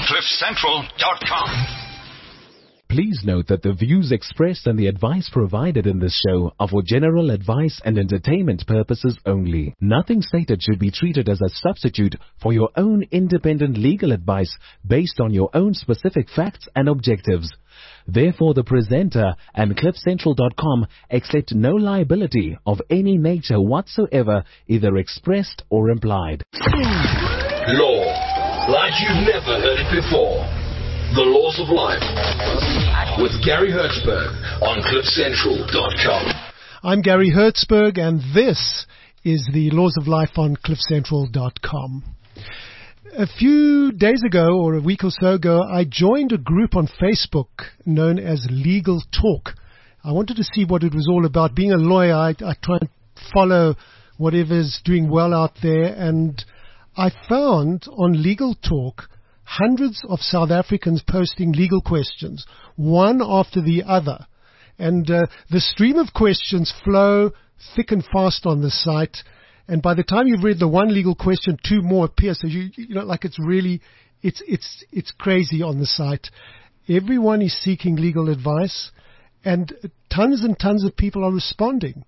CliffCentral.com. Please note that the views expressed and the advice provided in this show are for general advice and entertainment purposes only. Nothing stated should be treated as a substitute for your own independent legal advice based on your own specific facts and objectives. Therefore, the presenter and CliffCentral.com accept no liability of any nature whatsoever, either expressed or implied. Law, like you've never heard it before. The Laws of Life with Gary Hertzberg on CliffCentral.com. I'm Gary Hertzberg, and this is the Laws of Life on CliffCentral.com. A few days ago, or a week or so ago, I joined a group on Facebook known as Legal Talk. I wanted to see what it was all about. Being a lawyer, I try and follow whatever's doing well out there, and I found on Legal Talk hundreds of South Africans posting legal questions, one after the other. And the stream of questions flow thick and fast on the site. And by the time you've read the one legal question, two more appear. So you know, like it's really, it's crazy on the site. Everyone is seeking legal advice, and tons and tons of people are responding.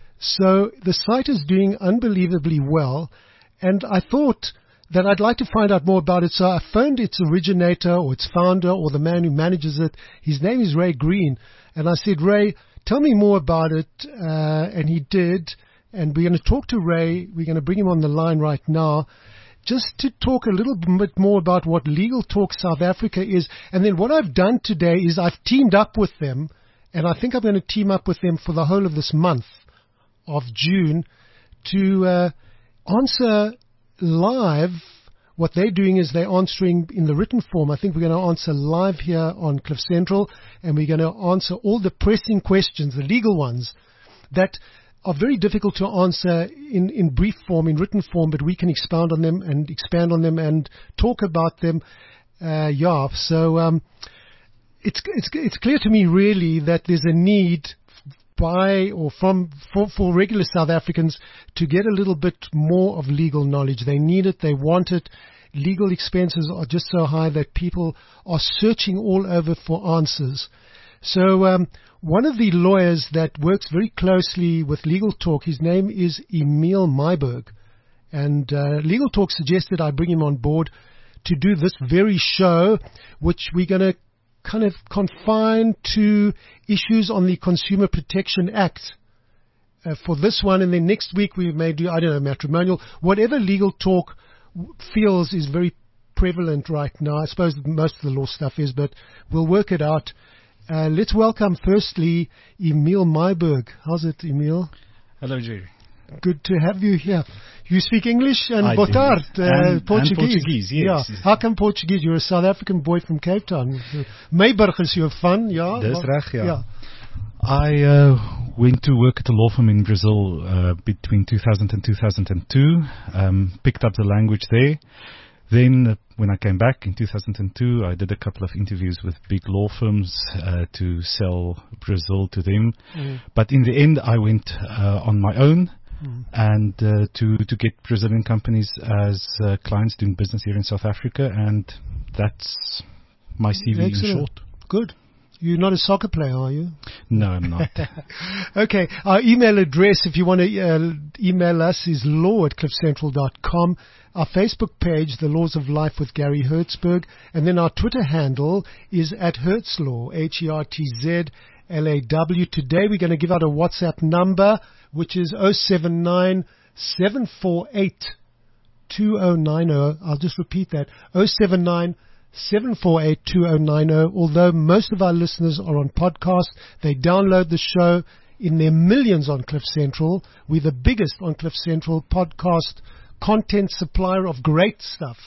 So the site is doing unbelievably well. And I thought that I'd like to find out more about it. So I phoned its originator or its founder or the man who manages it. His name is Ray Green. And I said, Ray, tell me more about it. And he did. And we're going to talk to Ray. We're going to bring him on the line right now just to talk a little bit more about what Legal Talk South Africa is. And then what I've done today is I've teamed up with them. And I think I'm going to team up with them for the whole of this month of June to answer live. What they're doing is they're answering in the written form. I think we're going to answer live here on Cliff Central, and we're going to answer all the pressing questions, the legal ones, that are very difficult to answer in brief form, in written form, but we can expound on them and expand on them and talk about them. So it's clear to me really that there's a need for regular South Africans to get a little bit more of legal knowledge. They need it. They want it. Legal expenses are just so high that people are searching all over for answers. So one of the lawyers that works very closely with Legal Talk, his name is Emil Myburg. And Legal Talk suggested I bring him on board to do this very show, which we're going to kind of confined to issues on the Consumer Protection Act for this one. And then next week we may do, I don't know, matrimonial, whatever Legal Talk feels is very prevalent right now. I suppose most of the law stuff is, but we'll work it out. Let's welcome firstly Emil Myburg. How's it, Emil? Hello, Jerry. Good to have you here. You speak English and I Botard, and Portuguese. Yes. Yeah. How come Portuguese? You're a South African boy from Cape Town. Meiburg is your fun, yeah? Dis reg, ja. Yeah. I went to work at a law firm in Brazil between 2000 and 2002, picked up the language there. Then when I came back in 2002, I did a couple of interviews with big law firms to sell Brazil to them. But in the end, I went on my own and to get Brazilian companies as clients doing business here in South Africa. And that's my CV in short. Good. You're not a soccer player, are you? No, I'm not. Okay. Our email address, if you want to email us, is law@cliffcentral.com. Our Facebook page, The Laws of Life with Gary Hertzberg. And then our Twitter handle is @HertzLaw, HERTZLAW. Today we're going to give out a WhatsApp number, which is 079 748 2090. I'll just repeat that. 079 748 2090. Although most of our listeners are on podcast, they download the show in their millions on Cliff Central. We're the biggest on Cliff Central podcast content supplier of great stuff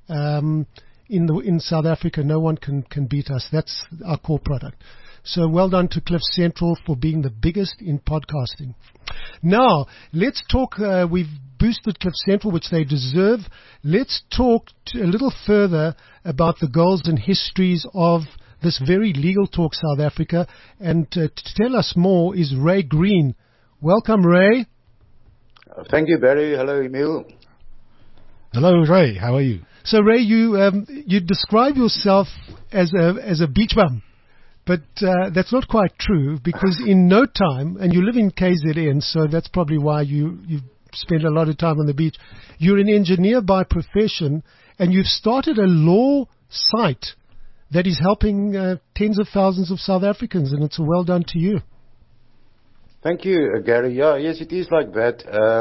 in South Africa. No one can beat us. That's our core product. So well done to Cliff Central for being the biggest in podcasting. Now, let's talk. We've boosted Cliff Central, which they deserve. Let's talk a little further about the goals and histories of this very Legal Talk South Africa. And to tell us more is Ray Green. Welcome, Ray. Thank you, Barry. Hello, Emil. Hello, Ray. How are you? So Ray, you describe yourself as a beach bum, but that's not quite true, because in no time, and you live in KZN, so that's probably why you spend a lot of time on the beach. You're an engineer by profession, and you've started a law site that is helping tens of thousands of South Africans, and it's a well done to you. Thank you, Gary. Yes, it is like that.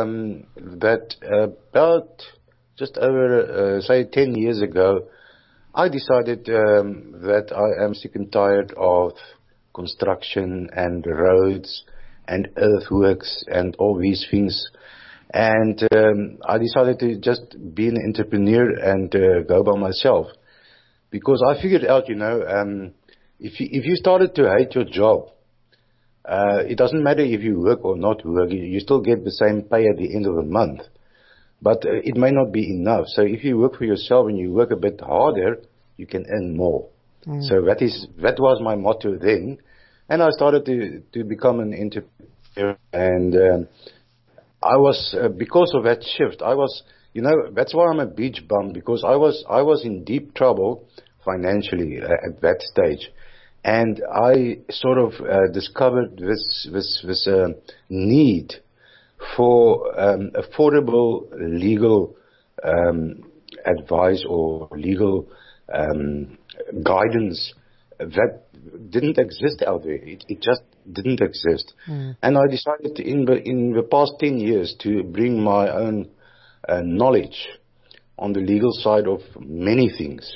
About just over, say, 10 years ago, I decided that I am sick and tired of construction and roads and earthworks and all these things. And I decided to just be an entrepreneur and go by myself. Because I figured out, if you started to hate your job, it doesn't matter if you work or not work, you still get the same pay at the end of the month. But it may not be enough. So if you work for yourself and you work a bit harder, you can earn more. So that was my motto then. And I started to become an entrepreneur. And I was, because of that shift, that's why I'm a beach bum, because I was in deep trouble financially at that stage. And I sort of discovered this need for affordable legal advice or legal guidance that didn't exist out there. It just didn't exist. And I decided in the past 10 years to bring my own knowledge on the legal side of many things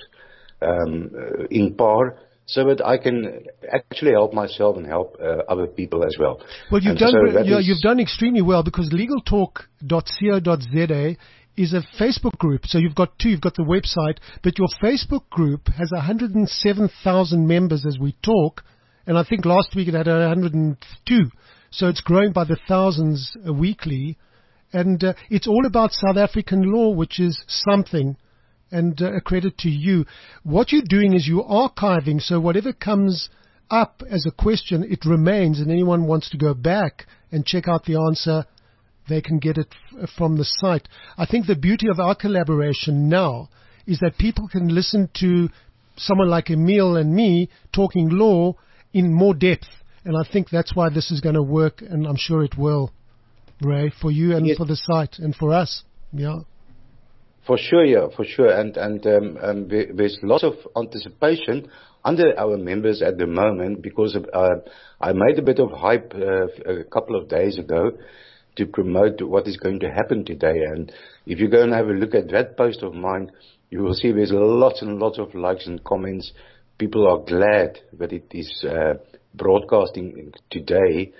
in par, so that I can actually help myself and help other people as well. Well, you've done extremely well, because legaltalk.co.za is a Facebook group. So you've got two. You've got the website, but your Facebook group has 107,000 members as we talk, and I think last week it had 102. So it's growing by the thousands weekly, and it's all about South African law, which is something. And a credit to you. What you're doing is you're archiving, so whatever comes up as a question, it remains, and anyone wants to go back and check out the answer, they can get it from the site. I think the beauty of our collaboration now is that people can listen to someone like Emile and me talking law in more depth, and I think that's why this is going to work, and I'm sure it will, Ray, for you and for the site and for us. Yeah. For sure, yeah, for sure. And there's lots of anticipation under our members at the moment, because I made a bit of hype a couple of days ago to promote what is going to happen today. And if you go and have a look at that post of mine, you will see there's lots and lots of likes and comments. People are glad that it is broadcasting today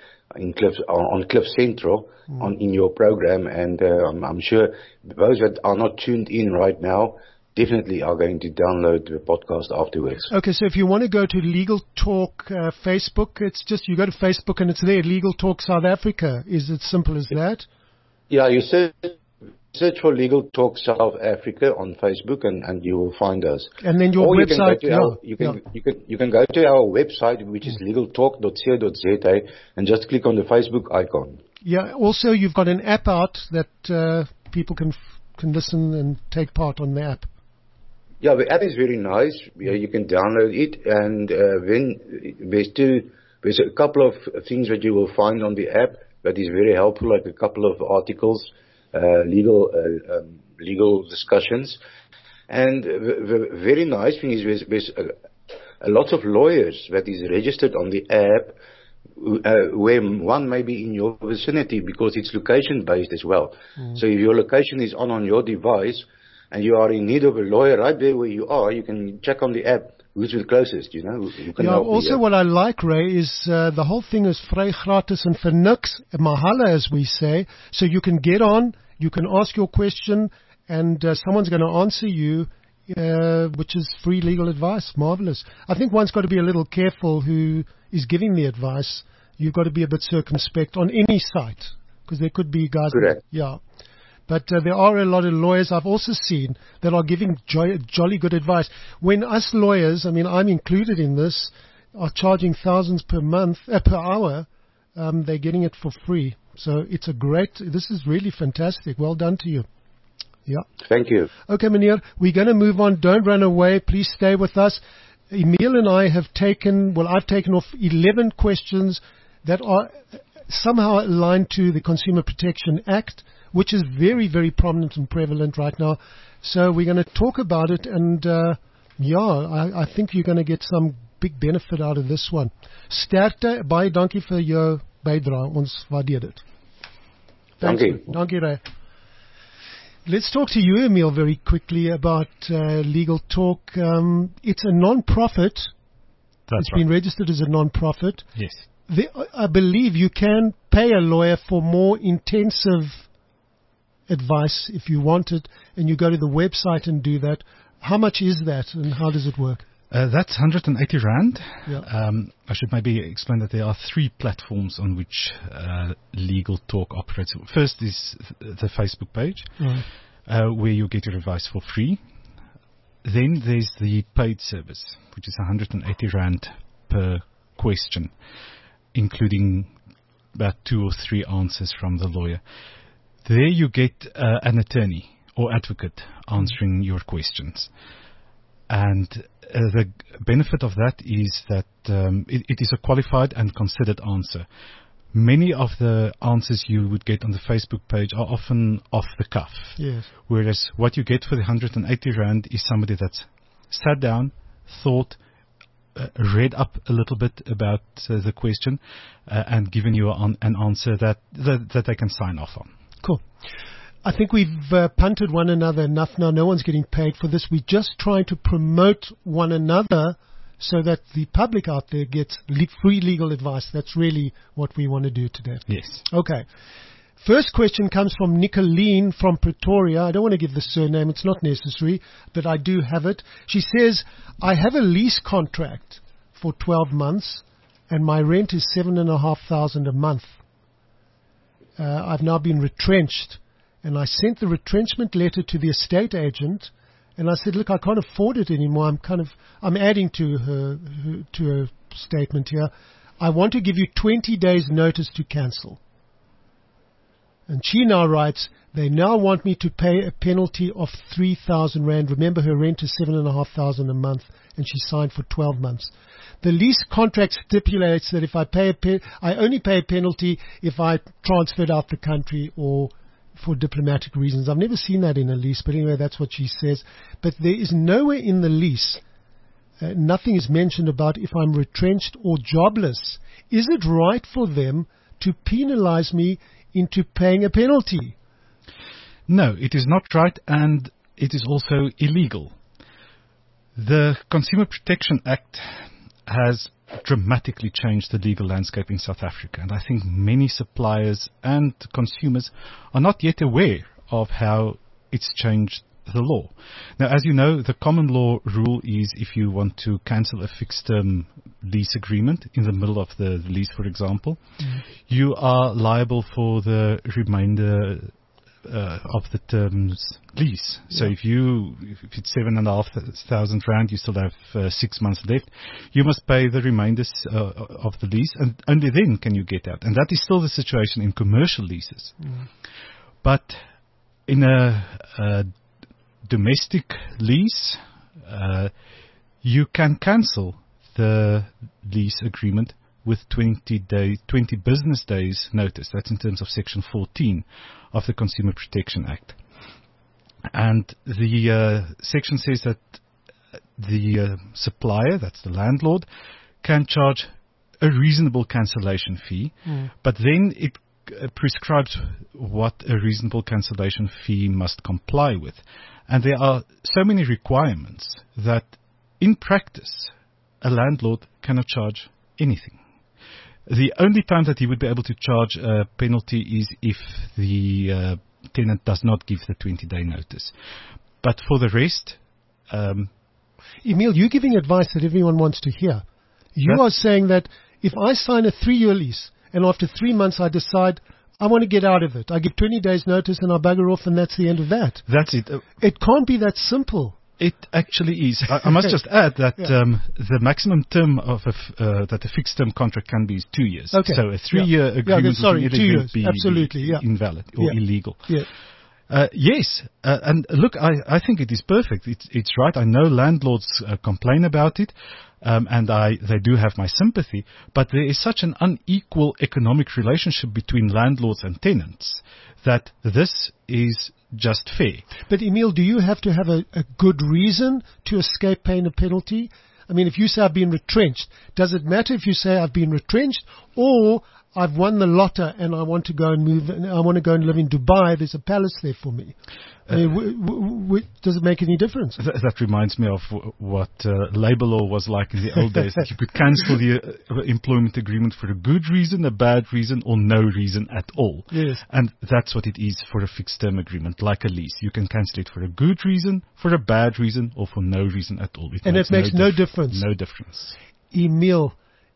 on Cliff Central in your program, and I'm sure those that are not tuned in right now definitely are going to download the podcast afterwards. Okay, so if you want to go to Legal Talk Facebook, it's just you go to Facebook and it's there, Legal Talk South Africa. Is it simple as that? Yeah, you search for Legal Talk South Africa on Facebook, and you will find us. And then your website. You can go to our website, which is legaltalk.co.za, and just click on the Facebook icon. Yeah. Also, you've got an app out that people can listen and take part on the app. Yeah, the app is very nice. You can download it, and then there's a couple of things that you will find on the app that is very helpful, like a couple of articles. Legal discussions, and the very nice thing is there's a lot of lawyers that is registered on the app, where one may be in your vicinity, because it's location based as well. So if your location is on your device and you are in need of a lawyer right there where you are, you can check on the app who's the closest, who can help also what I like, Ray, is the whole thing is vry gratis and vir niks, mahala as we say, so you can get on, you can ask your question, and someone's going to answer you, which is free legal advice. Marvelous. I think one's got to be a little careful who is giving the advice. You've got to be a bit circumspect on any site, because there could be guys. Correct. But there are a lot of lawyers I've also seen that are giving jolly good advice. When us lawyers, I mean, I'm included in this, are charging thousands per hour, they're getting it for free. So it's this is really fantastic. Well done to you. Yeah. Thank you. Okay, meneer, we're going to move on. Don't run away. Please stay with us. Emil and I have I've taken off 11 questions that are somehow aligned to the Consumer Protection Act, which is very, very prominent and prevalent right now. So we're going to talk about it, and I think you're going to get some big benefit out of this one. Sterkte, baie dankie vir jou bydrae. Ons waardeer dit. Dankie. Dankie, Ray. Let's talk to you, Emil, very quickly about Legal Talk. It's a non-profit. That's It's been registered as a non-profit. Yes. I believe you can pay a lawyer for more intensive advice if you want it, and you go to the website and do that. How much is that, and how does it work? That's 180 Rand. Yeah. I should maybe explain that there are 3 platforms on which Legal Talk operates. First is the Facebook page, where you get your advice for free. Then there's the paid service, which is 180 Rand per question, including about 2 or 3 answers from the lawyer. There you get an attorney or advocate answering your questions. And the benefit of that is that it is a qualified and considered answer. Many of the answers you would get on the Facebook page are often off the cuff. Yes. Whereas what you get for the 180 Rand is somebody that's sat down, thought, read up a little bit about the question, and given you an answer that they can sign off on. Cool. I think we've punted one another enough now. No one's getting paid for this. We're just trying to promote one another so that the public out there gets free legal advice. That's really what we want to do today. Yes. Okay. First question comes from Nicolene from Pretoria. I don't want to give the surname. It's not necessary, but I do have it. She says, I have a lease contract for 12 months, and my rent is 7,500 a month. I've now been retrenched. And I sent the retrenchment letter to the estate agent, and I said, look, I can't afford it anymore. I'm adding to her statement here. I want to give you 20 days notice to cancel. And she now writes, they now want me to pay a penalty of 3,000 Rand. Remember, her rent is 7,500 a month, and she signed for 12 months. The lease contract stipulates that if I I only pay a penalty if I transferred out the country or for diplomatic reasons. I've never seen that in a lease, but anyway, that's what she says. But there is nowhere in the lease, nothing is mentioned about if I'm retrenched or jobless. Is it right for them to penalize me into paying a penalty? No, it is not right, and it is also illegal. The Consumer Protection Act has dramatically changed the legal landscape in South Africa, and I think many suppliers and consumers are not yet aware of how it's changed the law. Now, as you know, the common law rule is if you want to cancel a fixed term lease agreement in the middle of the lease, for example, you are liable for the remainder of the term's lease. So if it's 7,500 Rand, you still have 6 months left. You must pay the remainders of the lease, and only then can you get out. And that is still the situation in commercial leases. But in a domestic lease, you can cancel the lease agreement with 20 business days notice. That's in terms of Section 14 of the Consumer Protection Act. And the section says that the supplier, that's the landlord, can charge a reasonable cancellation fee, but then it prescribes what a reasonable cancellation fee must comply with. And there are so many requirements that in practice a landlord cannot charge anything. The only time that he would be able to charge a penalty is if the tenant does not give the 20-day notice. But for the rest... Emil, you're giving advice that everyone wants to hear. You are saying that if I sign a 3-year lease and after 3 months I decide I want to get out of it, I give 20 days notice and I bugger off and that's the end of that. That's it. It can't be that simple. It actually is. I must just add that the maximum term of that a fixed term contract can be is 2 years. Okay. So a 3-year agreement would 2 years. be Absolutely, invalid or illegal. Yeah. Yes, and look, I think it is perfect. It's right. I know landlords complain about it, and they do have my sympathy. But there is such an unequal economic relationship between landlords and tenants that this is just fair. But Emile, do you have to have a good reason to escape paying a penalty? I mean, if you say I've been retrenched, does it matter if you say I've been retrenched or I've won the lotto and I want to go and move, and I want to go and live in Dubai, there's a palace there for me? I mean, does it make any difference? That reminds me of what labor law was like in the old days. That you could cancel the employment agreement for a good reason, a bad reason, or no reason at all. Yes. And that's what it is for a fixed term agreement, like a lease. You can cancel it for a good reason, for a bad reason, or for no reason at all. It makes no difference. No difference. Emile,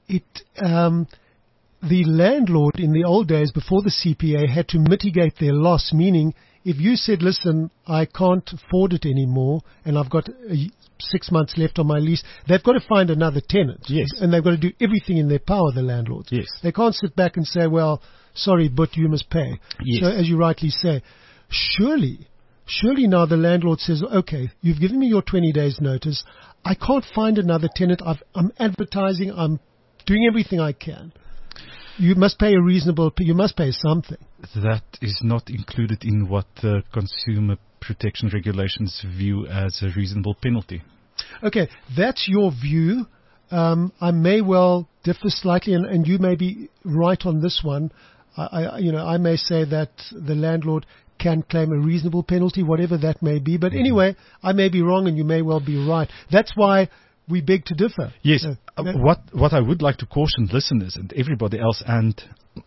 the landlord in the old days before the CPA had to mitigate their loss, meaning if you said, listen, I can't afford it anymore and I've got 6 months left on my lease, they've got to find another tenant. Yes. And they've got to do everything in their power, the landlords. Yes. They can't sit back and say, well, sorry, but you must pay. Yes. So as you rightly say, surely now the landlord says, okay, you've given me your 20 days notice. I can't find another tenant. I'm advertising. I'm doing everything I can. You must pay you must pay something. That is not included in what the consumer protection regulations view as a reasonable penalty. Okay, that's your view. I may well differ slightly, and you may be right on this one. I may say that the landlord can claim a reasonable penalty, whatever that may be. But anyway, I may be wrong, and you may well be right. That's why we beg to differ. Yes. What I would like to caution listeners and everybody else, and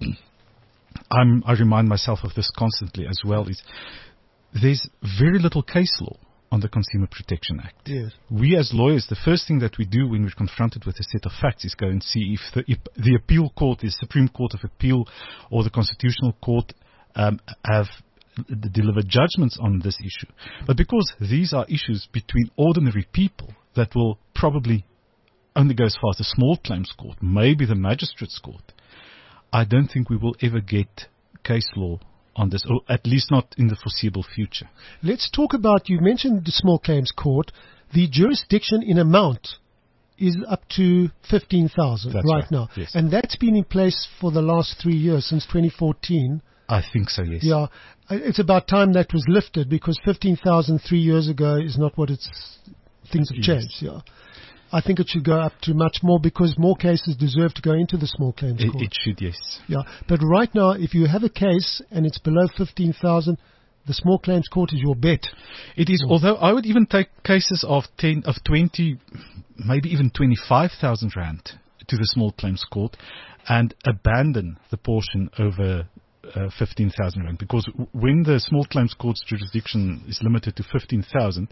I remind myself of this constantly as well, is there's very little case law on the Consumer Protection Act. Yes. We as lawyers, the first thing that we do when we're confronted with a set of facts is go and see if the appeal court, the Supreme Court of Appeal or the Constitutional Court have delivered judgments on this issue. But because these are issues between ordinary people that will probably only go as far as the small claims court, maybe the magistrate's court, I don't think we will ever get case law on this, or at least not in the foreseeable future. Let's talk about, you mentioned the small claims court. The jurisdiction in amount is up to 15,000 right now. Yes. And that's been in place for the last 3 years, since 2014. I think so, yes. Yeah. It's about time that was lifted, because 15,000 3 years ago is not what things have changed. Yeah. I think it should go up to much more, because more cases deserve to go into the small claims court. It should, yes. Yeah. But right now, if you have a case and it's below 15,000, the small claims court is your bet. It is, although I would even take cases of 20, maybe even 25,000 rand to the small claims court and abandon the portion over 15,000 rand, because when the small claims court's jurisdiction is limited to 15,000,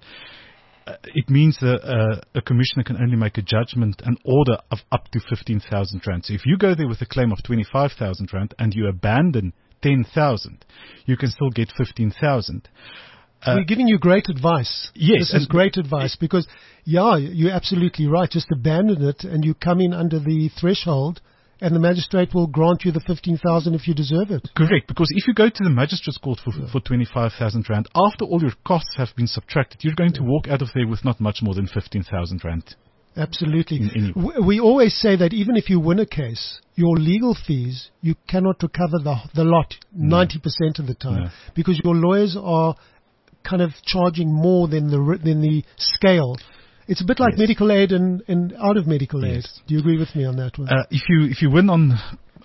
it means that a commissioner can only make a judgment, an order of up to 15,000 rand. So if you go there with a claim of 25,000 rand and you abandon 10,000, you can still get 15,000. We're giving you great advice. Yes. This is great advice, because, you're absolutely right. Just abandon it and you come in under the threshold, and the magistrate will grant you the 15,000 if you deserve it. Correct, because if you go to the magistrate's court for 25,000 rand, after all your costs have been subtracted, you're going to walk out of there with not much more than 15,000 rand. Absolutely. We always say that even if you win a case, your legal fees, you cannot recover the lot 90% of the time, because your lawyers are kind of charging more than the scale. It's a bit like medical aid and out of medical aid. Do you agree with me on that one? If you win on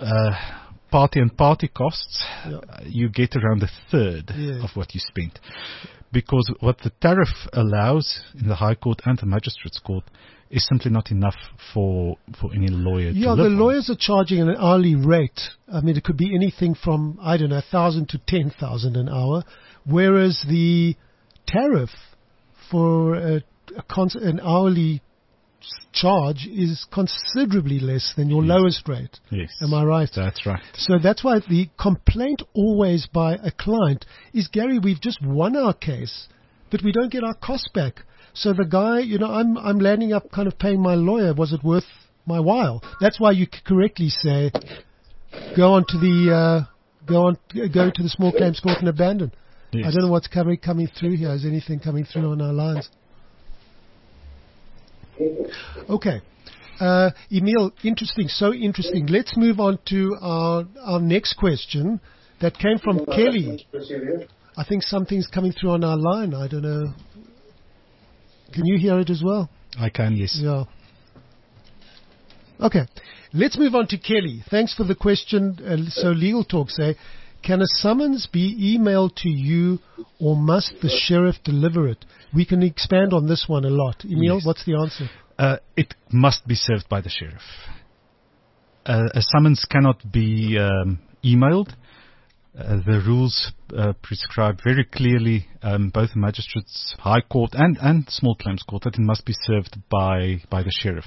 party and party costs, you get around a third of what you spent. Because what the tariff allows in the High Court and the Magistrates Court is simply not enough for any lawyer to live the on. lawyers are charging an hourly rate. I mean, it could be anything from, 1,000 to 10,000 an hour, whereas the tariff for an hourly charge is considerably less than your lowest rate. Yes. Am I right? That's right. So that's why the complaint always by a client is, Gary, we've just won our case, but we don't get our costs back. So the guy, I'm landing up kind of paying my lawyer. Was it worth my while? That's why you correctly say, go to the small claims court and abandon. Yes. I don't know what's coming through here. Is anything coming through on our lines? Okay. Emil, interesting, so interesting. Let's move on to our next question that came from Kelly. I think something's coming through on our line. I don't know. Can you hear it as well? I can, yes. Yeah. Okay. Let's move on to Kelly. Thanks for the question. So Legal Talk say, can a summons be emailed to you or must the sheriff deliver it? We can expand on this one a lot. Emil, Yes. what's the answer? It must be served by the sheriff. A summons cannot be emailed. The rules prescribe very clearly, both magistrates, High Court and Small Claims Court, that it must be served by the sheriff.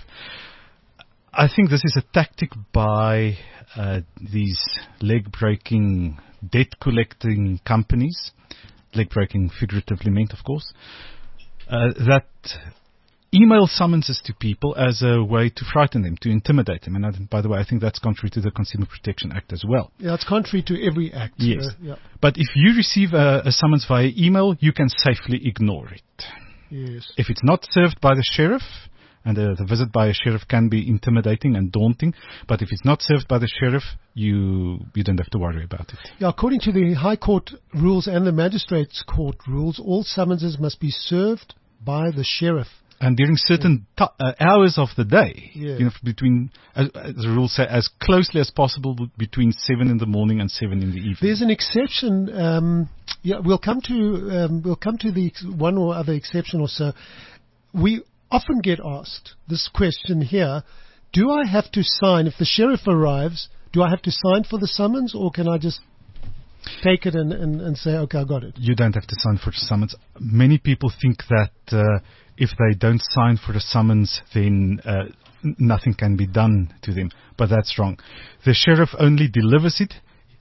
I think this is a tactic by these leg-breaking, debt-collecting companies, leg-breaking figuratively meant, of course, that email summonses to people as a way to frighten them, to intimidate them. And by the way, I think that's contrary to the Consumer Protection Act as well. Yeah, it's contrary to every act. Yes. Yeah. But if you receive a summons via email, you can safely ignore it. Yes. If it's not served by the sheriff, and the visit by a sheriff can be intimidating and daunting, but if it's not served by the sheriff, you don't have to worry about it. Yeah, according to the High Court rules and the Magistrates Court rules, all summonses must be served by the sheriff. And during certain hours of the day, Yeah. between, as the rules say, as closely as possible between 7 in the morning and 7 in the evening. There's an exception. We'll come to the one or other exception or so. We often get asked this question here: do I have to sign if the sheriff arrives? Do I have to sign for the summons, or can I just take it and say, okay, I got it? You don't have to sign for the summons. Many people think that if they don't sign for the summons, then nothing can be done to them. But that's wrong. The sheriff only delivers it,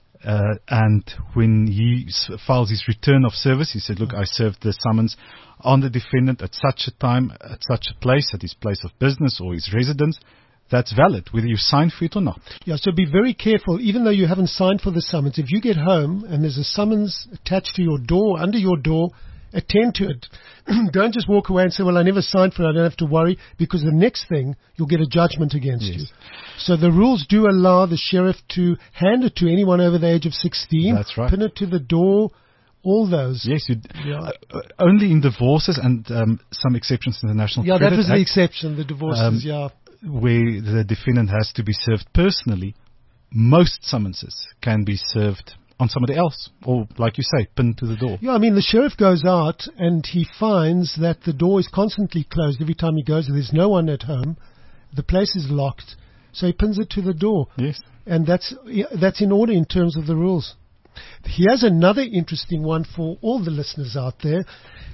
and when he files his return of service, he said, look, I served the summons on the defendant at such a time, at such a place, at his place of business or his residence. That's valid, whether you sign for it or not. Yeah, so be very careful, even though you haven't signed for the summons. If you get home and there's a summons attached to your door, under your door, attend to it. Don't just walk away and say, well, I never signed for it, I don't have to worry, because the next thing, you'll get a judgment against you. So the rules do allow the sheriff to hand it to anyone over the age of 16. That's right. Pin it to the door, all those. Yes, Yeah. only in divorces and some exceptions in the National Yeah, Credit that was the Act, exception, the divorces, yeah. where the defendant has to be served personally. Most summonses can be served on somebody else, or like you say, pinned to the door. Yeah, I mean, the sheriff goes out and he finds that the door is constantly closed every time he goes. There's no one at home. The place is locked. So he pins it to the door. Yes. And that's in order in terms of the rules. Here's another interesting one for all the listeners out there.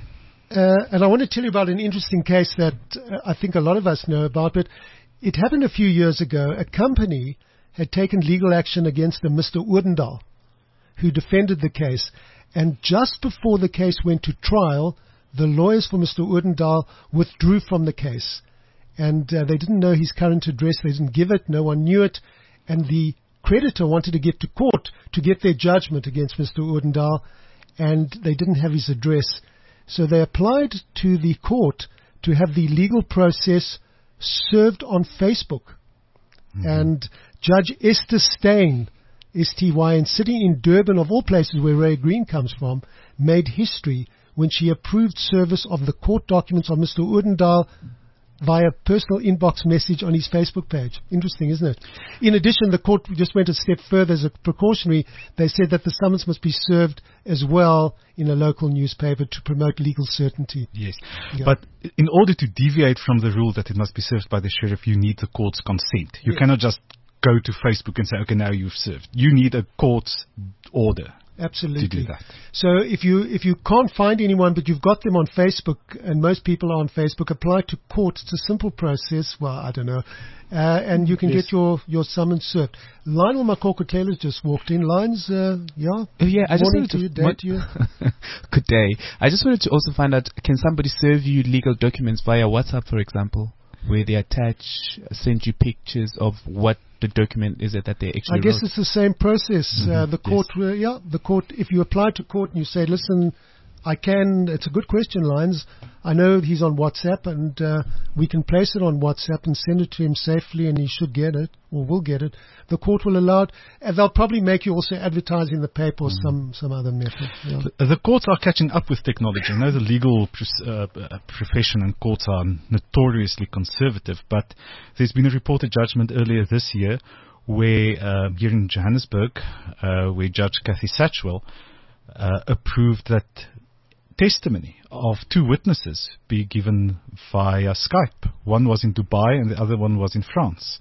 And I want to tell you about an interesting case that I think a lot of us know about, but it happened a few years ago. A company had taken legal action against a Mr. Odendaal, who defended the case. And just before the case went to trial, the lawyers for Mr. Odendaal withdrew from the case. And they didn't know his current address. They didn't give it. No one knew it. And the creditor wanted to get to court to get their judgment against Mr. Odendaal, and they didn't have his address. So they applied to the court to have the legal process served on Facebook. Mm-hmm. And Judge Esther Steyn, S-T-Y-N, sitting in Durban, of all places where Ray Green comes from, made history when she approved service of the court documents on Mr. Odendaal via personal inbox message on his Facebook page. Interesting, isn't it? In addition, the court just went a step further as a precautionary. They said that the summons must be served as well in a local newspaper to promote legal certainty. Yes. Yeah. But in order to deviate from the rule that it must be served by the sheriff, you need the court's consent. You cannot just go to Facebook and say, okay, now you've served. You need a court's order. Absolutely. To do that. So if you can't find anyone, but you've got them on Facebook, and most people are on Facebook, apply to court. It's a simple process. Well, I don't know. And you can get your summons served. Lionel Makoko-Taylor's just walked in. Lines, yeah? Yeah, I just Morning wanted to you, day to you. Good day. I just wanted to also find out, can somebody serve you legal documents via WhatsApp, for example, where they send you pictures of what the document is it that they actually I guess wrote? it's the same process. The court, the court, if you apply to court and you say, listen, it's a good question, Lyons. I know he's on WhatsApp, and we can place it on WhatsApp and send it to him safely, and he should get it, or will get it. The court will allow it, and they'll probably make you also advertise in the paper or some other method. Yeah. The courts are catching up with technology. I know the legal profession and courts are notoriously conservative, but there's been a reported judgment earlier this year where, here in Johannesburg, where Judge Kathy Satchwell approved that testimony of two witnesses be given via Skype. One was in Dubai and the other one was in France.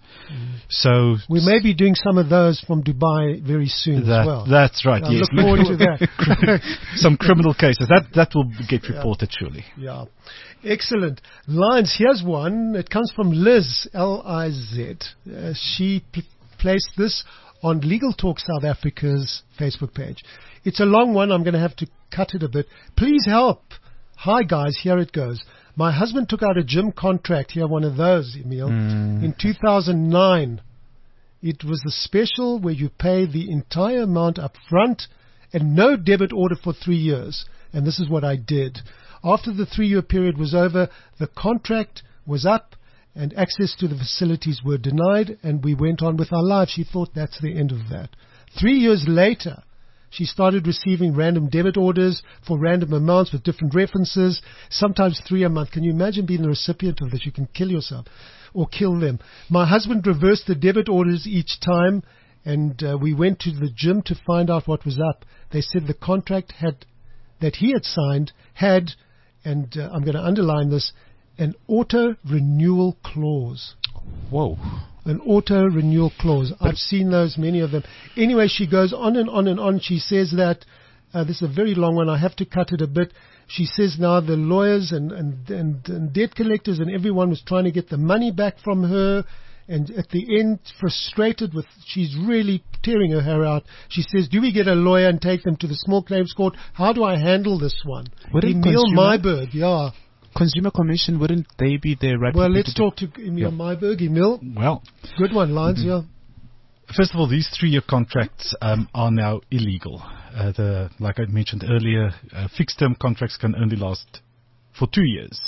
So we may be doing some of those from Dubai very soon as well. That's right. I yes. look forward to that. Some criminal cases. That will get reported surely. Yeah. Excellent. Lyons, here's one. It comes from Liz, L-I-Z. She placed this on Legal Talk South Africa's Facebook page. It's a long one. I'm going to have to cut it a bit. Please help. Hi, guys. Here it goes. My husband took out a gym contract. Here, one of those, Emil, in 2009. It was the special where you pay the entire amount up front and no debit order for 3 years. And this is what I did. After the 3-year period was over, the contract was up and access to the facilities were denied, and we went on with our lives. She thought that's the end of that. 3 years later, she started receiving random debit orders for random amounts with different references, sometimes 3 a month. Can you imagine being the recipient of this? You can kill yourself or kill them. My husband reversed the debit orders each time, and we went to the gym to find out what was up. They said the contract that he had signed had, and I'm going to underline this, an auto-renewal clause. Whoa. An auto-renewal clause. I've seen those, many of them. Anyway, she goes on and on and on. She says that, this is a very long one, I have to cut it a bit. She says now the lawyers and debt collectors and everyone was trying to get the money back from her. And at the end, frustrated with, she's really tearing her hair out. She says, do we get a lawyer and take them to the small claims court? How do I handle this one? Emil Myburg, yeah. Consumer Commission, wouldn't they be the right? Well, let's talk to Emil Myburg. Emil, well, good one, Lyons. Yeah. First of all, these 3-year contracts are now illegal. Like I mentioned earlier, fixed-term contracts can only last for 2 years.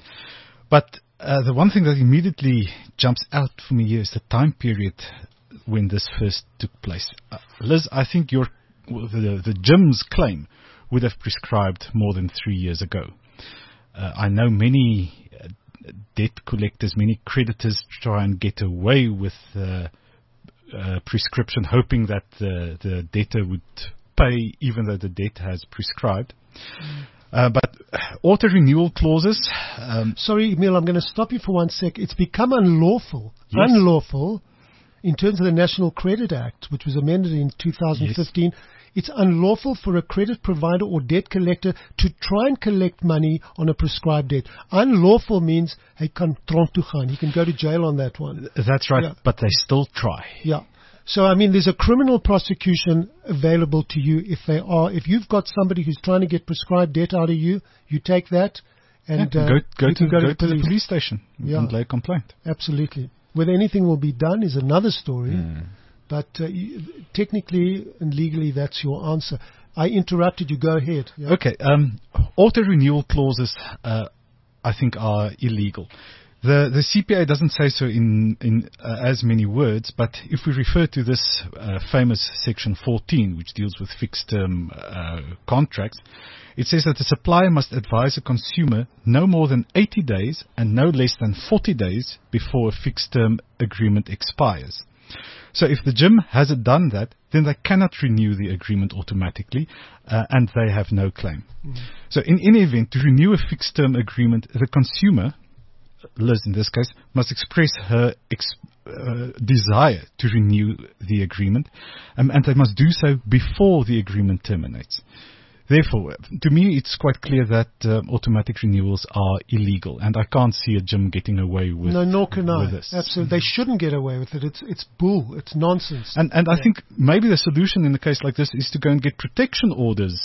But the one thing that immediately jumps out for me here is the time period when this first took place. Liz, I think the gym's claim would have prescribed more than 3 years ago. I know many debt collectors, many creditors try and get away with prescription, hoping that the debtor would pay even though the debt has prescribed. But auto-renewal clauses... Sorry, Emil, I'm going to stop you for 1 sec. It's become unlawful. Yes. Unlawful in terms of the National Credit Act, which was amended in 2015. Yes. It's unlawful for a credit provider or debt collector to try and collect money on a prescribed debt. Unlawful means he can tronk toe gaan. He can go to jail on that one. That's right, but they still try. Yeah. So, I mean, there's a criminal prosecution available to you if you've got somebody who's trying to get prescribed debt out of you, you take that and go to the police station and lay a complaint. Absolutely. Whether anything will be done is another story. But technically and legally, that's your answer. I interrupted you. Go ahead. Yeah. Okay. Auto-renewal clauses, I think, are illegal. The CPA doesn't say so in as many words, but if we refer to this famous Section 14, which deals with fixed-term contracts, it says that the supplier must advise a consumer no more than 80 days and no less than 40 days before a fixed-term agreement expires. So if the gym hasn't done that, then they cannot renew the agreement automatically, and they have no claim. So in any event, to renew a fixed-term agreement, the consumer, Liz in this case, must express her desire to renew the agreement, and they must do so before the agreement terminates. Therefore, to me, it's quite clear that automatic renewals are illegal, and I can't see a gym getting away with, nor can I. This. Absolutely. They shouldn't get away with it. It's bull. It's nonsense. And I think maybe the solution in a case like this is to go and get protection orders,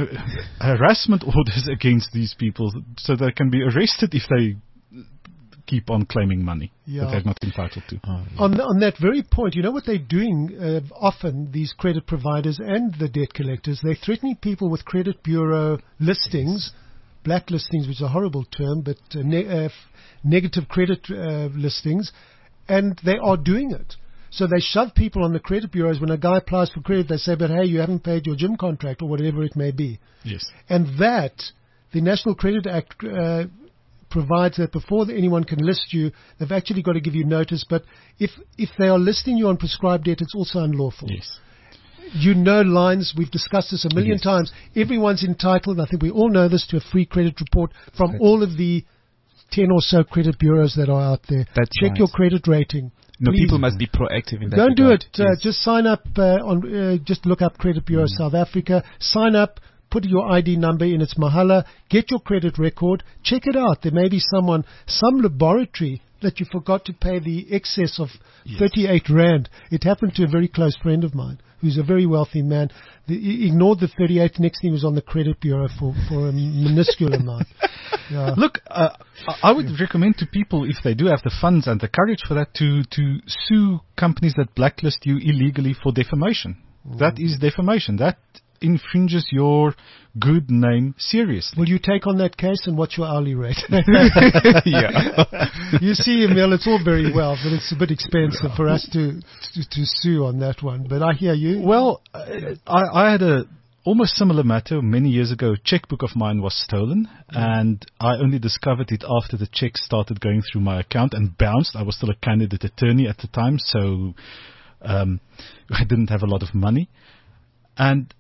harassment orders against these people, so they can be arrested if they keep on claiming money Yeah. that they're not entitled to. On that very point, you know what they're doing often, these credit providers and the debt collectors? They're threatening people with credit bureau listings, blacklistings, which is a horrible term, but negative credit listings, and they are doing it. So they shove people on the credit bureaus. When a guy applies for credit, they say, but hey, you haven't paid your gym contract or whatever it may be. Yes. And that, the National Credit Act provides that before anyone can list you, they've actually got to give you notice. But if they are listing you on prescribed debt, it's also unlawful. Yes. You know lines, we've discussed this a million times. Everyone's entitled, I think we all know this, to a free credit report from all of the 10 or so credit bureaus that are out there. That's Check right. your credit rating. No, Please. people must be proactive in that. Don't do regard. it. Yes. Just sign up just look up Credit Bureau South Africa. Sign up. Put your ID number in. It's mahala. Get your credit record. Check it out. There may be some laboratory that you forgot to pay the excess of 38 Rand. It happened to a very close friend of mine who's a very wealthy man. He ignored the 38. Next thing was on the Credit Bureau for a minuscule amount. Yeah. Look, I would recommend to people, if they do have the funds and the courage for that, to sue companies that blacklist you illegally for defamation. That is defamation. That infringes your good name seriously. Will you take on that case, and what's your hourly rate? Yeah. You see, Emil, it's all very well, but it's a bit expensive for us to sue on that one. But I hear you. Well, I had a almost similar matter many years ago. A checkbook of mine was stolen, and I only discovered it after the check started going through my account and bounced. I was still a candidate attorney at the time, so I didn't have a lot of money. And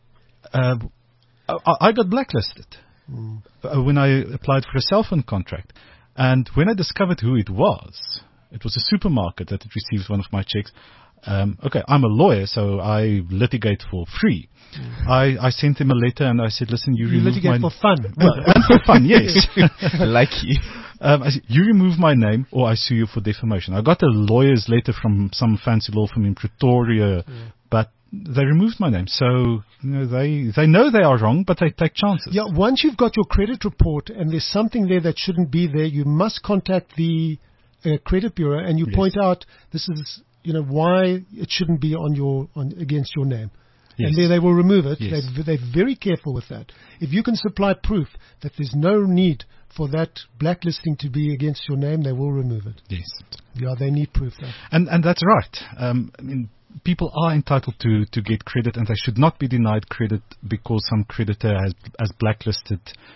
I got blacklisted when I applied for a cell phone contract. And when I discovered who it was a supermarket that had received one of my checks. Okay, I'm a lawyer, so I litigate for free. I sent him a letter and I said, listen, you remove litigate for fun. Well, and for fun, yes. Like you. I said, you remove my name or I sue you for defamation. I got a lawyer's letter from some fancy law firm in Pretoria, but they removed my name. So, they know they are wrong, but they take chances. Yeah, once you've got your credit report and there's something there that shouldn't be there, you must contact the credit bureau and you point out this is, why it shouldn't be against your name. Yes. And then they will remove it. Yes. They're very careful with that. If you can supply proof that there's no need for that blacklisting to be against your name, they will remove it. Yes. Yeah, they need proof there. And that's right. People are entitled to get credit, and they should not be denied credit because some creditor has blacklisted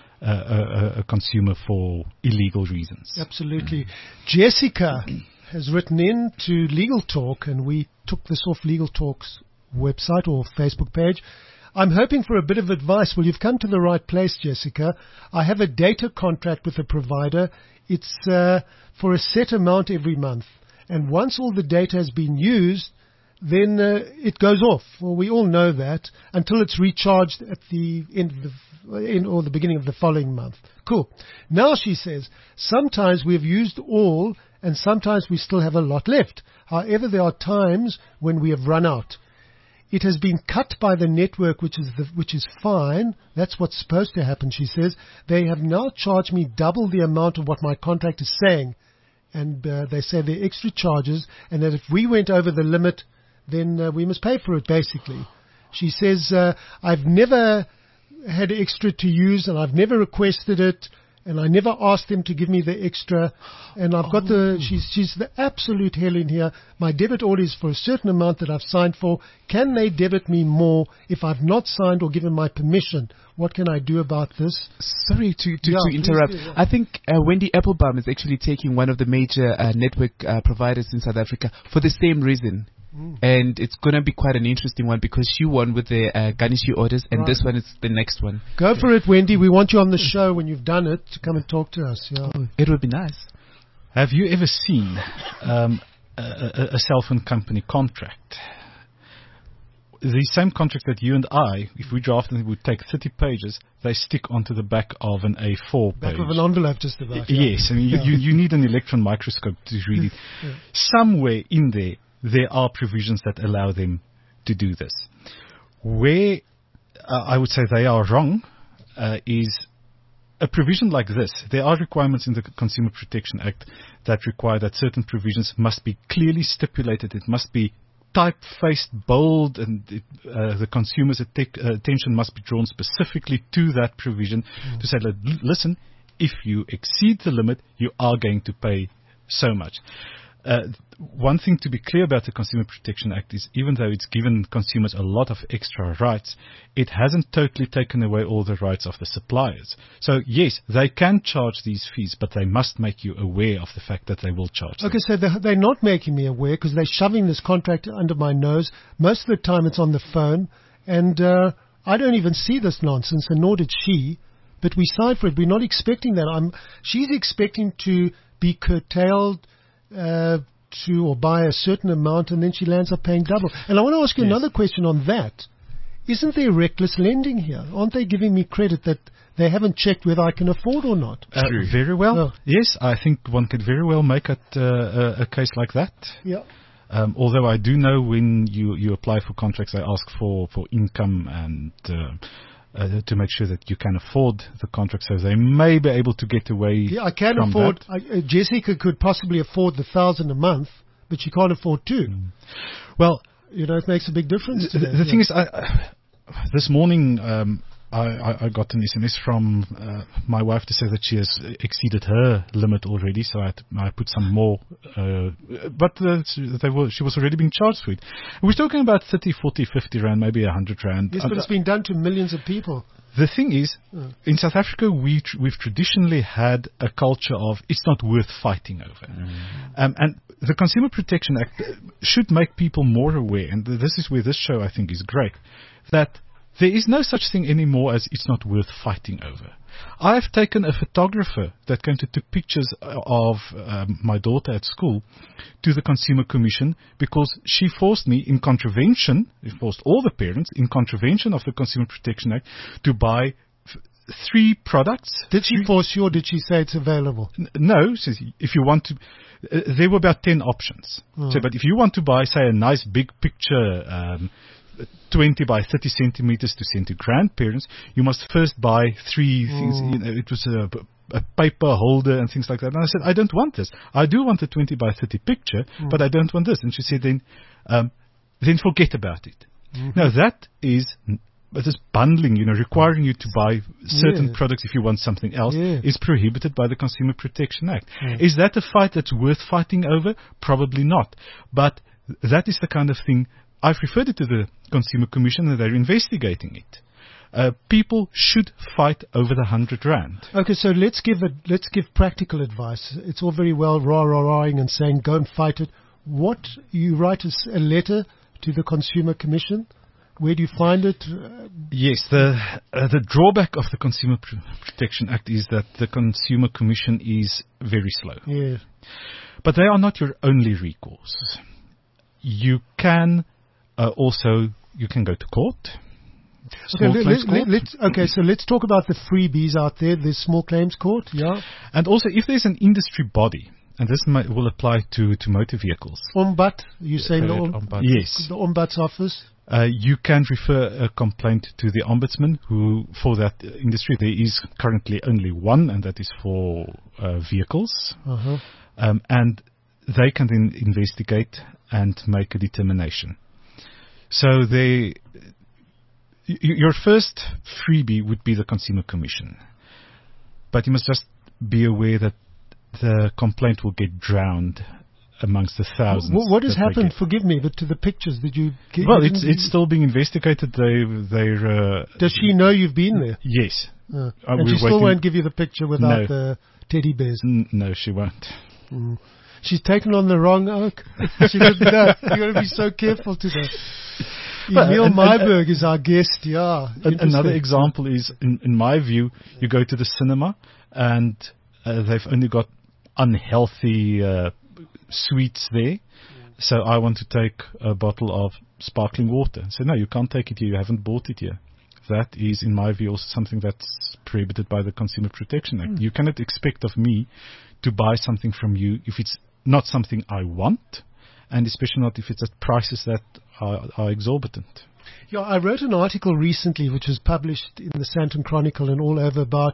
a consumer for illegal reasons. Absolutely. Jessica has written in to Legal Talk, and we took this off Legal Talk's website or Facebook page. I'm hoping for a bit of advice. Well, you've come to the right place, Jessica. I have a data contract with a provider. It's for a set amount every month. And once all the data has been used, then it goes off. Well, we all know that until it's recharged at the end or the beginning of the following month. Cool. Now she says, sometimes we've used all and sometimes we still have a lot left. However, there are times when we have run out. It has been cut by the network, which is fine. That's what's supposed to happen, she says. They have now charged me double the amount of what my contract is saying. And they say there are extra charges and that if we went over the limit, then we must pay for it, basically. She says, I've never had extra to use and I've never requested it and I never asked them to give me the extra. And I've got she's the absolute hell in here. My debit order is for a certain amount that I've signed for. Can they debit me more if I've not signed or given my permission? What can I do about this? Sorry to interrupt. Please do, yeah. I think Wendy Applebaum is actually taking one of the major network providers in South Africa for the same reason. And it's going to be quite an interesting one because she won with the Ganishi orders and this one is the next one. Go for it, Wendy. We want you on the show when you've done it to come and talk to us. Yeah. It would be nice. Have you ever seen a cell phone company contract? The same contract that you and I, if we drafted it, would take 30 pages, they stick onto the back of an A4 page. Back of an envelope, just about. Yeah. Yes, I mean, you need an electron microscope to read it. Yeah. Somewhere in there are provisions that allow them to do this. Where I would say they are wrong is a provision like this, there are requirements in the Consumer Protection Act that require that certain provisions must be clearly stipulated. It must be type-faced, bold, and the consumer's attention must be drawn specifically to that provision to say, listen, if you exceed the limit, you are going to pay so much. One thing to be clear about the Consumer Protection Act is even though it's given consumers a lot of extra rights, it hasn't totally taken away all the rights of the suppliers. So yes, they can charge these fees, but they must make you aware of the fact that they will charge them. Okay, so they're not making me aware because they're shoving this contract under my nose. Most of the time it's on the phone, and I don't even see this nonsense, and nor did she. But we signed for it. We're not expecting that. She's expecting to be curtailed to or by a certain amount, and then she lands up paying double. And I want to ask you another question on that. Isn't there reckless lending here? Aren't they giving me credit that they haven't checked whether I can afford or not? Very well. Yes, I think one could very well make it a case like that. Yeah. Although I do know when you apply for contracts, they ask for income and to make sure that you can afford the contract, so they may be able to get away. Yeah, I can afford. Jessica could possibly afford the 1,000 a month, but she can't afford 2. Well, it makes a big difference. The thing is, this morning I got an SMS from my wife to say that she has exceeded her limit already, so I put some more. But she was already being charged for it. We're talking about 30, 40, 50 rand, maybe 100 rand. Yes, but it's been done to millions of people. The thing is, in South Africa, we've traditionally had a culture of it's not worth fighting over. And the Consumer Protection Act should make people more aware, and this is where this show, I think, is great, that there is no such thing anymore as it's not worth fighting over. I've taken a photographer that came to took pictures of my daughter at school to the Consumer Commission because she forced me in contravention, forced all the parents in contravention of the Consumer Protection Act to buy 3 products. Did she force you or did she say it's available? No, says if you want to, there were about 10 options. So, but if you want to buy, say, a nice big picture 20 by 30 centimeters to send to grandparents, you must first buy 3 things. It was a paper holder and things like that. And I said, I don't want this. I do want a 20 by 30 picture, but I don't want this. And she said, then forget about it. Now that is bundling, requiring you to buy certain products if you want something else is prohibited by the Consumer Protection Act. Is that a fight that's worth fighting over? Probably not. But that is the kind of thing. I've referred it to the Consumer Commission and they're investigating it. People should fight over the 100 rand. Okay, so let's give practical advice. It's all very well rah-rah-rahing and saying go and fight it. What, you write a letter to the Consumer Commission? Where do you find it? Yes, the drawback of the Consumer Protection Act is that the Consumer Commission is very slow. Yeah. But they are not your only recourse. You can you can go to court. Okay, so let's talk about the freebies out there. There's small claims court, yeah. And also, if there's an industry body, and this will apply to motor vehicles. Ombudt, you say Ombudt? Yes. The Ombuds's office? You can refer a complaint to the Ombudsman, who, for that industry, there is currently only one, and that is for vehicles. And they can then investigate and make a determination. So your first freebie would be the Consumer Commission. But you must just be aware that the complaint will get drowned amongst the thousands. What has happened? Forgive me, but to the pictures, did you get... Well, it's still being investigated. They're Does she know you've been there? Yes. And she still won't give you the picture without the teddy bears? No, she won't. She's taken on the wrong oak. She didn't know. You've got to be so careful today. Emil Myburg is our guest, yeah. Another example is, in my view, you go to the cinema and they've only got unhealthy sweets there. So I want to take a bottle of sparkling water. So no, you can't take it here. You haven't bought it here. That is, in my view, also something that's prohibited by the Consumer Protection Act. You cannot expect of me to buy something from you if it's not something I want, and especially not if it's at prices that are exorbitant. Yeah, I wrote an article recently which was published in the Sandton Chronicle and all over about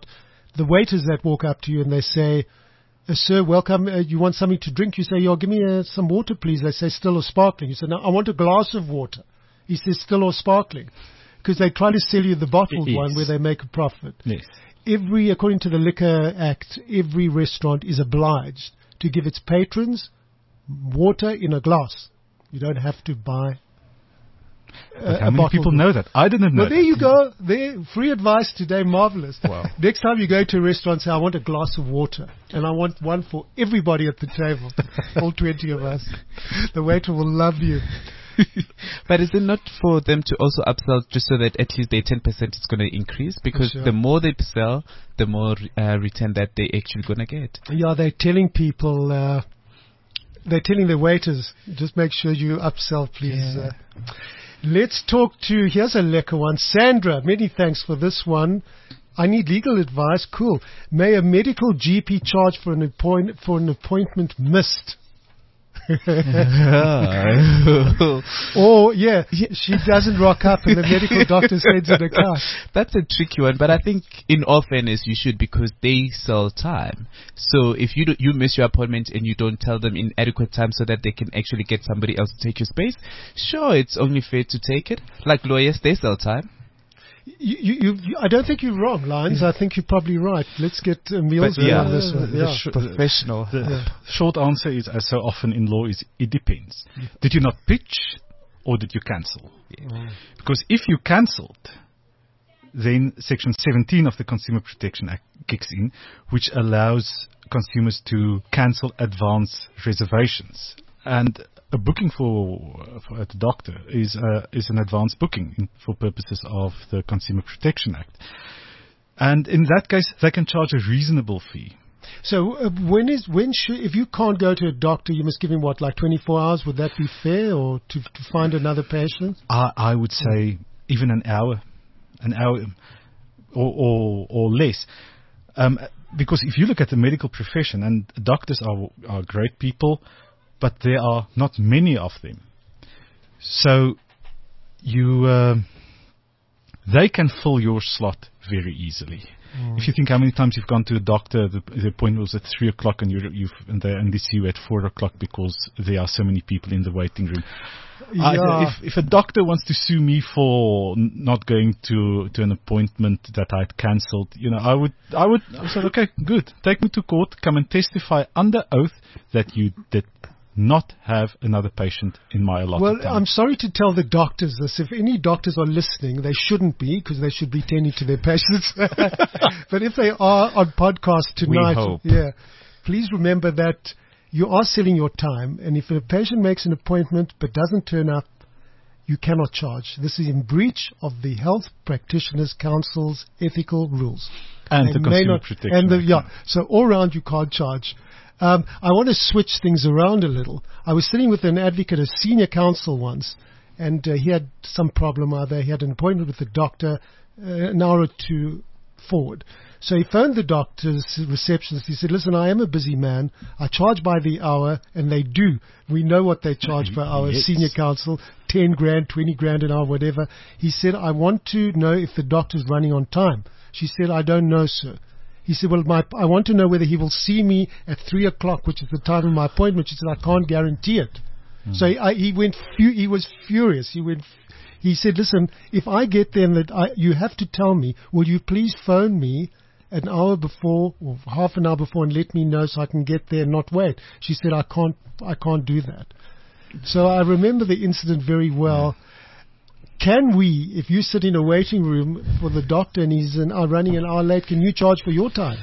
the waiters that walk up to you and they say, sir, welcome, you want something to drink? You say, yo, give me some water, please. They say, still or sparkling? You say, no, I want a glass of water. He says, still or sparkling? Because they try to sell you the bottled one where they make a profit. Yes. According to the Liquor Act, every restaurant is obliged to give its patrons water in a glass. You don't have to buy how many people know that? I didn't know. Well, there you go. There, free advice today. Marvelous. Wow. Next time you go to a restaurant, say, I want a glass of water. And I want one for everybody at the table. All 20 of us. The waiter will love you. But is it not for them to also upsell just so that at least their 10% is going to increase? Because the more they sell, the more return that they actually going to get. Yeah, they're telling people, they're telling the waiters, just make sure you upsell, please. Yeah. Let's talk to, here's a lekker one. Sandra, many thanks for this one. I need legal advice. Cool. May a medical GP charge for an appointment missed? Or, she doesn't rock up and the medical doctor sends in a car. That's a tricky one, but I think in all fairness you should, because they sell time. So if you miss your appointment and you don't tell them in adequate time so that they can actually get somebody else to take your space, sure, it's only fair to take it. Like lawyers, they sell time. I don't think you're wrong, Lions. I think you're probably right. Let's get Emil's on this one. Professional. The short answer is, as so often in law, is it depends. Did you not pitch or did you cancel? Because if you cancelled, then Section 17 of the Consumer Protection Act kicks in, which allows consumers to cancel advance reservations. And a booking at the doctor is an advance booking for purposes of the Consumer Protection Act. And in that case, they can charge a reasonable fee. So if you can't go to a doctor, you must give him, like 24 hours? Would that be fair, or to find another patient? I would say even an hour or less. Because if you look at the medical profession, and doctors are great people, but there are not many of them. So they can fill your slot very easily. If you think how many times you've gone to a doctor, the appointment was at 3 o'clock and they only see you at 4 o'clock because there are so many people in the waiting room. If a doctor wants to sue me for not going to an appointment that I'd cancelled, I would say, okay, good. Take me to court, come and testify under oath that you did not have another patient in my allotted time. I'm sorry to tell the doctors this. If any doctors are listening, they shouldn't be, because they should be tending to their patients. But if they are on podcast tonight, please remember that you are selling your time, and if a patient makes an appointment but doesn't turn up, you cannot charge. This is in breach of the Health Practitioners Council's ethical rules. And the Consumer Protection Act. So all round you can't charge. I want to switch things around a little. I was sitting with an advocate, a senior counsel once, and he had some problem either. He had an appointment with the doctor an hour or two forward. So he phoned the doctor's receptionist. He said, listen, I am a busy man. I charge by the hour, and they do. We know what they charge per hour. Yes. Senior counsel, 10 grand, 20 grand an hour, whatever. He said, I want to know if the doctor's running on time. She said, I don't know, sir. He said, well, I want to know whether he will see me at 3 o'clock, which is the time of my appointment. She said, I can't guarantee it. So he was furious. He said, listen, if I get there and you have to tell me, will you please phone me an hour before or half an hour before and let me know so I can get there and not wait. She said, I can't do that. So I remember the incident very well. Can we, if you sit in a waiting room for the doctor and he's running an hour late, can you charge for your time?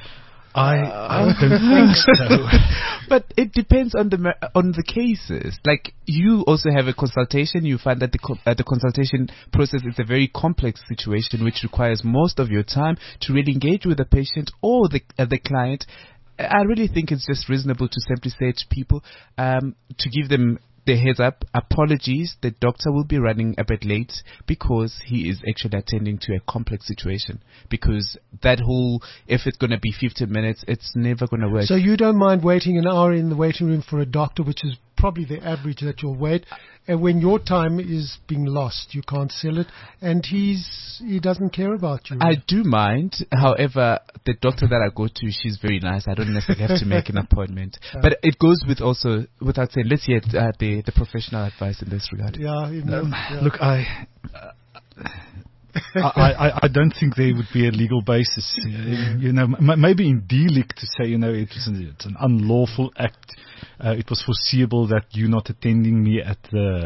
I don't think so. But it depends on the cases. Like, you also have a consultation. You find that the consultation process is a very complex situation which requires most of your time to really engage with the patient or the client. I really think it's just reasonable to simply say to people, to give them the heads up, apologies, the doctor will be running a bit late because he is actually attending to a complex situation. Because that whole, if it's going to be 15 minutes, it's never going to work. So you don't mind waiting an hour in the waiting room for a doctor, which is probably the average that you'll wait. And when your time is being lost, you can't sell it, and he doesn't care about you. I do mind. However, the doctor that I go to, she's very nice. I don't necessarily have to make an appointment. But it goes with also, without saying, let's hear the professional advice in this regard. Look, I don't think there would be a legal basis. Maybe in DLIC to say, it's an unlawful act. It was foreseeable that you not attending me at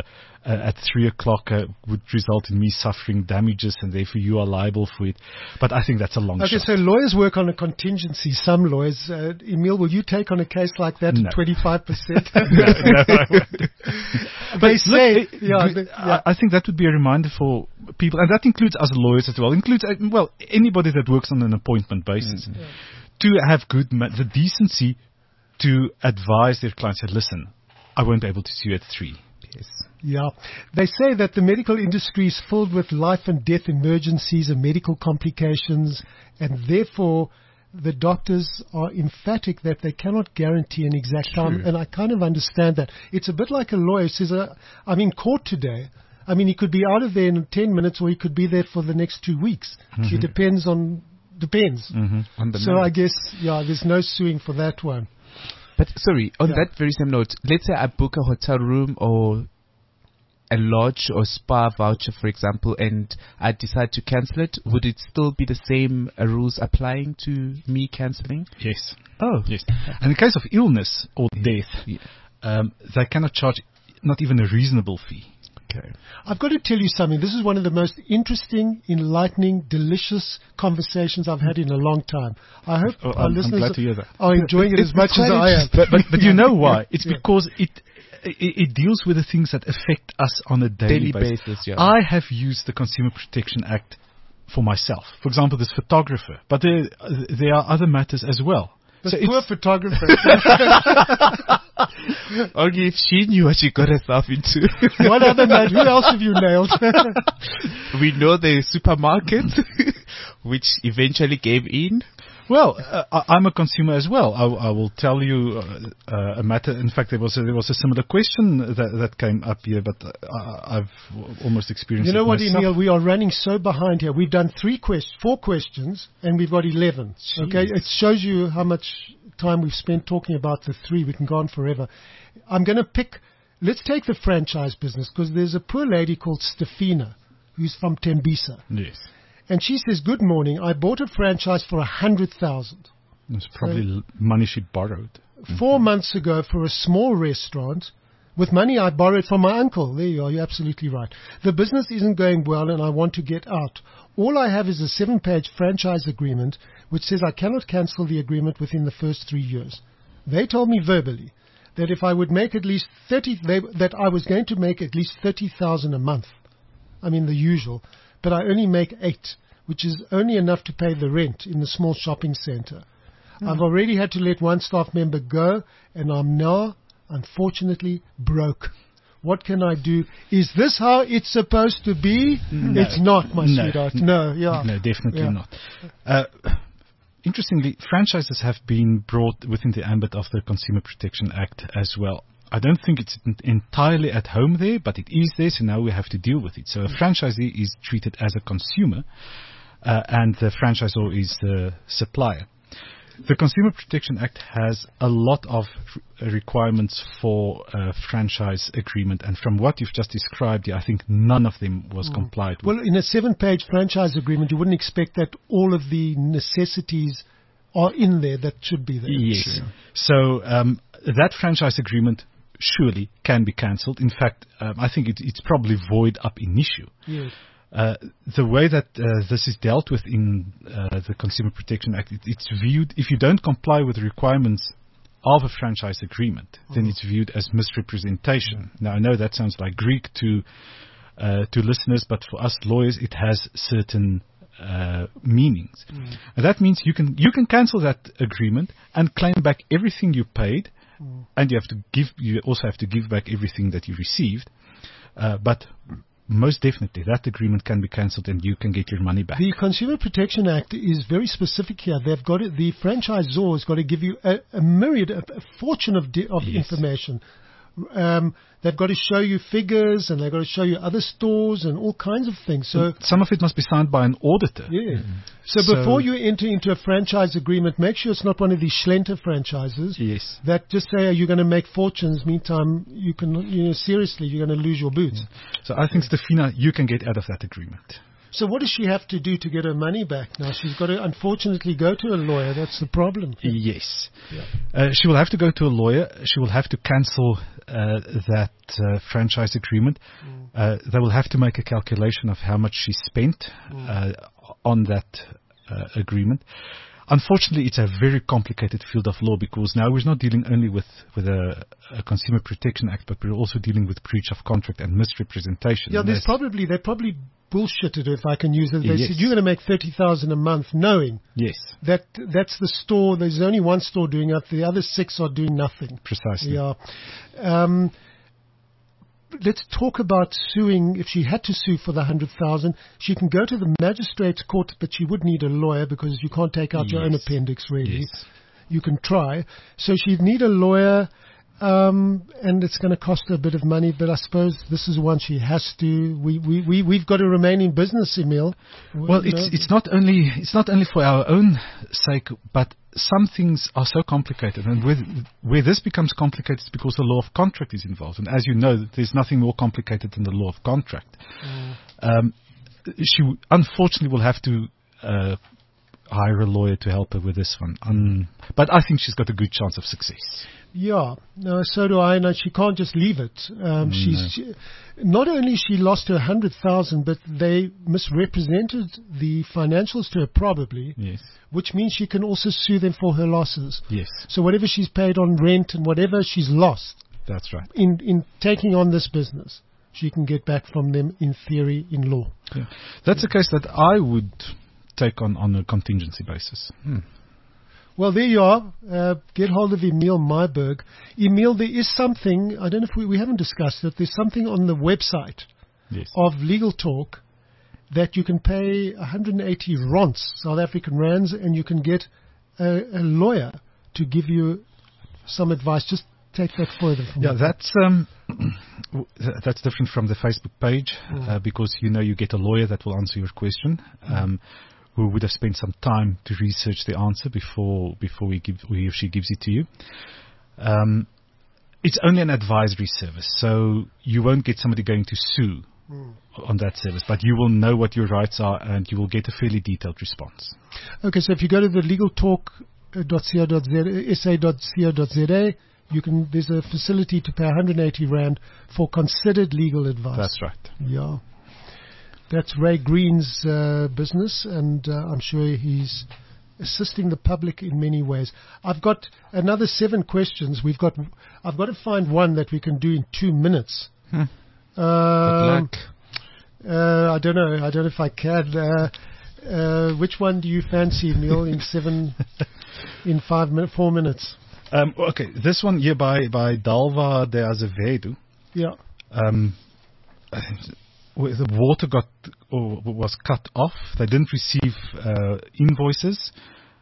3:00 would result in me suffering damages, and therefore you are liable for it. But I think that's a long shot. Okay, so lawyers work on a contingency. Some lawyers, Emile, will you take on a case like that at 25%? No, I won't. They say, I think that would be a reminder for people, and that includes us lawyers as well. Includes anybody that works on an appointment basis, to have the decency to advise their clients that, listen, I won't be able to see you at 3. Yes. Yeah. They say that the medical industry is filled with life and death emergencies and medical complications, and therefore the doctors are emphatic that they cannot guarantee an exact time, and I kind of understand that. It's a bit like a lawyer says, I'm in court today. I mean, he could be out of there in 10 minutes, or he could be there for the next 2 weeks. It depends. On the so man. I guess, there's no suing for that one. But sorry, on that very same note, let's say I book a hotel room or a lodge or spa voucher, for example, and I decide to cancel it. Would it still be the same rules applying to me cancelling? Yes. Oh. Yes. And in case of illness or death, they cannot charge not even a reasonable fee. Okay. I've got to tell you something. This is one of the most interesting, enlightening, delicious conversations I've had in a long time. I hope our listeners glad to hear that. are enjoying it as much as I am. But you know why? It's because it deals with the things that affect us on a daily basis. Yeah. I have used the Consumer Protection Act for myself. For example, this photographer. But there are other matters as well. This poor photographer. Only if she knew what she got herself into. What other man? Who else have you nailed? We know the supermarket, which eventually gave in. Well, I'm a consumer as well. I will tell you a matter. In fact, there was a similar question that came up here, but I've almost experienced it myself. You know what, Emile? We are running so behind here. We've done 4 questions, and we've got 11. Jeez. Okay, it shows you how much time we've spent talking about the 3. We can go on forever. I'm going to pick. Let's take the franchise business, because there's a poor lady called Stefina who's from Tembisa. Yes. And she says, good morning, I bought a franchise for 100,000. It's probably money she borrowed. 4 months ago for a small restaurant with money I borrowed from my uncle. There you are, you're absolutely right. The business isn't going well and I want to get out. All I have is a 7-page franchise agreement which says I cannot cancel the agreement within the first 3 years. They told me verbally that if I would make at least that I was going to make at least 30,000 a month. I mean the usual. But I only make 8, which is only enough to pay the rent in the small shopping center. I've already had to let one staff member go, and I'm now, unfortunately, broke. What can I do? Is this how it's supposed to be? No. It's not, my sweetheart. No, No, definitely not. Interestingly, franchises have been brought within the ambit of the Consumer Protection Act as well. I don't think it's entirely at home there, but it is there, so now we have to deal with it. So a franchisee is treated as a consumer, and the franchisor is the supplier. The Consumer Protection Act has a lot of requirements for a franchise agreement, and from what you've just described, I think none of them was complied with. Well, in a 7-page franchise agreement, you wouldn't expect that all of the necessities are in there that should be there. Yes. So that franchise agreement surely can be cancelled. In fact, I think it's probably void ab initio. Yes. The way that this is dealt with in the Consumer Protection Act, it's viewed, if you don't comply with the requirements of a franchise agreement, then it's viewed as misrepresentation. Now, I know that sounds like Greek to listeners, but for us lawyers, it has certain meanings. And that means you can cancel that agreement and claim back everything you paid, and you also have to give back everything that you received. But most definitely, that agreement can be cancelled and you can get your money back. The Consumer Protection Act is very specific here. They've got the franchisor has got to give you a myriad, a fortune of Yes. information. They've got to show you figures, and they've got to show you other stores and all kinds of things. So some of it must be signed by an auditor. yeah. So before you enter into a franchise agreement, make sure it's not one of these Schlenter franchises. Yes. That just say you're going to make fortunes. Meantime, seriously, you're going to lose your boots. So I think, Stefina, you can get out of that agreement. So what does she have to do to get her money back now? She's got to, unfortunately, go to a lawyer. That's the problem. Yes. Yeah. She will have to go to a lawyer. She will have to cancel that franchise agreement. They will have to make a calculation of how much she spent on that agreement. Unfortunately, it's a very complicated field of law, because now we're not dealing only with a Consumer Protection Act, but we're also dealing with breach of contract and misrepresentation. Yeah, they probably bullshitted, if I can use it. They Yes. said, you're going to make 30,000 a month, knowing Yes, that that's the store. There's only one store doing it. The other 6 are doing nothing. precisely. Yeah. Let's talk about suing. If she had to sue for the 100,000, she can go to the magistrate's court, but she would need a lawyer, because you can't take out your own Yes. appendix, really. Yes. You can try. So she'd need a lawyer, and it's going to cost her a bit of money, but I suppose this is one she has to. We've got to remain in business, Emil. Well, it's not only for our own sake, but some things are so complicated, and where this becomes complicated is because the law of contract is involved. And as you know, there's nothing more complicated than the law of contract. She unfortunately will have to hire a lawyer to help her with this one. But I think she's got a good chance of success. Yeah, no, so do I. No, she can't just leave it. Not only she lost her 100,000, but they misrepresented the financials to her, probably. Yes. Which means she can also sue them for her losses. Yes. So whatever she's paid on rent and whatever she's lost That's right. in taking on this business, she can get back from them, in theory, in law. Yeah. That's a case that I would take on a contingency basis. Well, there you are. Get hold of Emil Myburgh. Emil, there is something, I don't know if we haven't discussed it, there's something on the website Yes. of Legal Talk that you can pay 180 rands, South African rands, and you can get a lawyer to give you some advice. Just take that further from Yeah, me. that's different from the Facebook page, because you get a lawyer that will answer your question, who would have spent some time to research the answer before he or she gives it to you. It's only an advisory service, so you won't get somebody going to sue on that service, but you will know what your rights are, and you will get a fairly detailed response. Okay, so if you go to the legaltalk.co.za, there's a facility to pay 180 rand for considered legal advice. That's right. Yeah. That's Ray Green's business, and I'm sure he's assisting the public in many ways. I've got another 7 questions. I've got to find one that we can do in 2 minutes. Good luck. I don't know. I don't know if I can. Which one do you fancy, Neil? In 4 minutes. Okay, this one here by Dalva de Azevedo. Yeah. The water was cut off. They didn't receive invoices.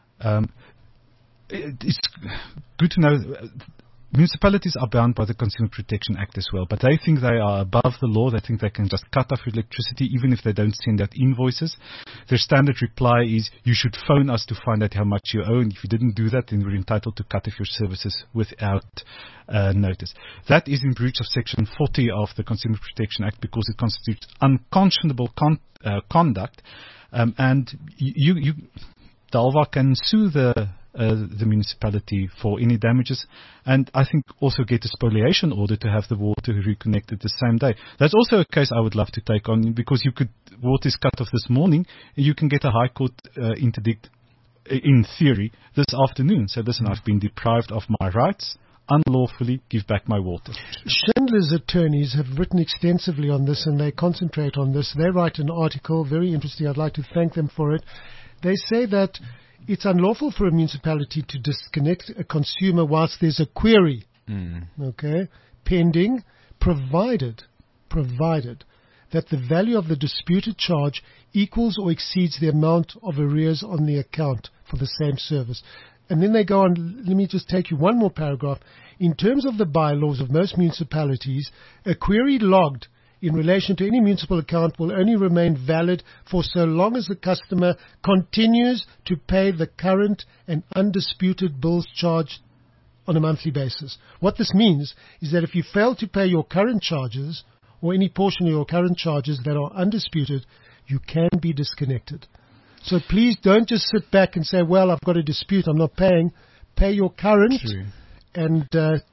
It's good to know. Municipalities are bound by the Consumer Protection Act as well, but they think they are above the law. They think they can just cut off your electricity even if they don't send out invoices. Their standard reply is, you should phone us to find out how much you owe, and if you didn't do that, then we're entitled to cut off your services without notice. That is in breach of Section 40 of the Consumer Protection Act, because it constitutes unconscionable conduct, and you Dalva can sue the municipality for any damages, and I think also get a spoliation order to have the water reconnected the same day. That's also a case I would love to take on, because water is cut off this morning, and you can get a High Court interdict, in theory, this afternoon. So listen, I've been deprived of my rights, unlawfully give back my water. Schindler's attorneys have written extensively on this, and they concentrate on this. They write an article, very interesting. I'd like to thank them for it. They say that it's unlawful for a municipality to disconnect a consumer whilst there's a query, pending, provided that the value of the disputed charge equals or exceeds the amount of arrears on the account for the same service. and then they go on, let me just take you one more paragraph. In terms of the bylaws of most municipalities, a query logged in relation to any municipal account will only remain valid for so long as the customer continues to pay the current and undisputed bills charged on a monthly basis. What this means is that if you fail to pay your current charges or any portion of your current charges that are undisputed, you can be disconnected. So please don't just sit back and say, well, I've got a dispute, I'm not paying. Pay your current. True. And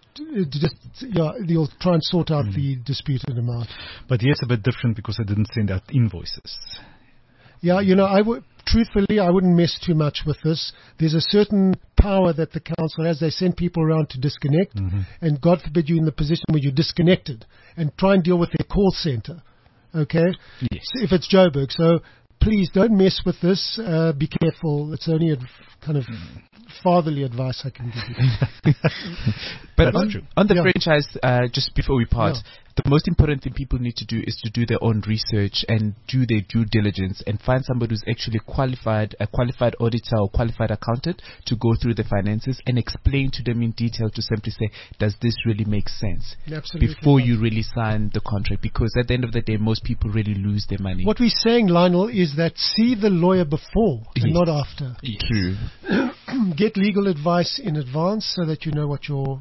you'll try and sort out the disputed amount. But here's a bit different because I didn't send out invoices. Yeah, truthfully, I wouldn't mess too much with this. There's a certain power that the council has. They send people around to disconnect, and God forbid you're in the position where you're disconnected, and try and deal with their call center. Okay? Yes. So if it's Joburg. So please don't mess with this. Be careful. It's only a kind of fatherly advice I can give you. But on the franchise, just before we part, the most important thing people need to do is to do their own research and do their due diligence and find somebody who's actually qualified, a qualified auditor or qualified accountant to go through the finances and explain to them in detail to simply say, does this really make sense? Absolutely. Before you really sign the contract, because at the end of the day, most people really lose their money. What we're saying, Lionel, is that see the lawyer before and not after. Yes. True. Get legal advice in advance so that you know what your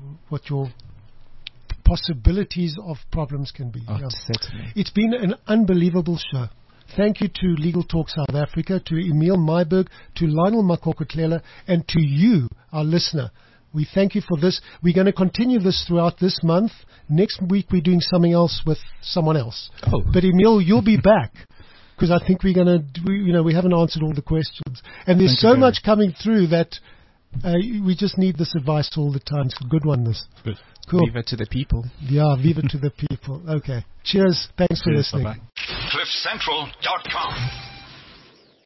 possibilities of problems can be. Certainly. It's been an unbelievable show. Thank you to Legal Talk South Africa, to Emil Myburgh, to Lionel Makokotlela, and to you, our listener. We thank you for this. We're going to continue this throughout this month. Next week we're doing something else with someone else. Oh. But Emil, you'll be back. Because I think we're going to, we haven't answered all the questions. And there's so much coming through that we just need this advice all the time. It's a good one, this. Good. Cool. Viva to the people. Yeah, viva to the people. Okay. Cheers. Thanks for listening. Bye-bye. CliffCentral.com